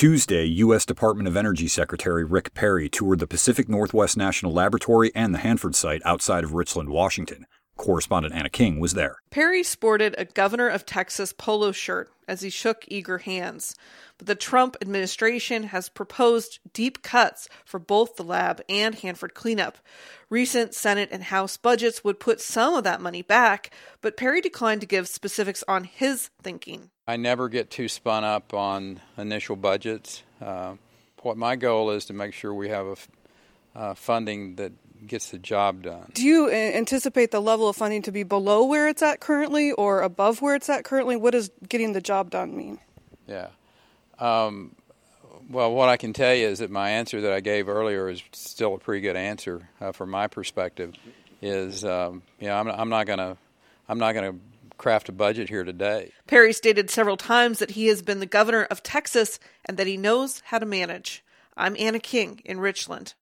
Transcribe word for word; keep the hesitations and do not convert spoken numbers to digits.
Tuesday, U S Department of Energy Secretary Rick Perry toured the Pacific Northwest National Laboratory and the Hanford site outside of Richland, Washington. Correspondent Anna King was there. Perry sported a Governor of Texas polo shirt as he shook eager hands. But the Trump administration has proposed deep cuts for both the lab and Hanford cleanup. Recent Senate and House budgets would put some of that money back, but Perry declined to give specifics on his thinking. I never get too spun up on initial budgets. Uh, what my goal is to make sure we have a, uh, funding that gets the job done. Do you anticipate the level of funding to be below where it's at currently or above where it's at currently? What does getting the job done mean? Yeah. Um, well, what I can tell you is that my answer that I gave earlier is still a pretty good answer uh, from my perspective. Is um, you know I'm, I'm not going to I'm not going to craft a budget here today. Perry stated several times that he has been the governor of Texas and that he knows how to manage. I'm Anna King in Richland.